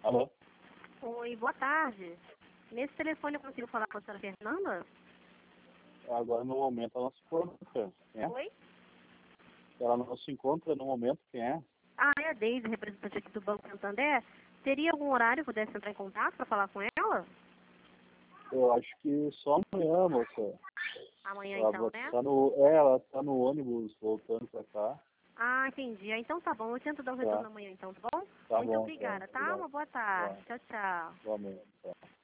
Alô? Oi, boa tarde. Nesse telefone eu consigo falar com a senhora Fernanda? Agora no momento ela não se encontra. Quem é? Oi? Ela não se encontra no momento, quem é? Ah, é a Deise, representante aqui do Banco Santander. Teria algum horário que pudesse entrar em contato para falar com ela? Eu acho que só amanhã, moça. Amanhã Ela então, né? tá ela tá no ônibus voltando pra cá. Ah, entendi. Então tá bom, eu tento dar um Tá, retorno amanhã então, tá bom? tá Muito bom, tá. obrigada, tá? Obrigado. Uma boa Tá, tarde. Tchau, tchau. igualmente. Tá.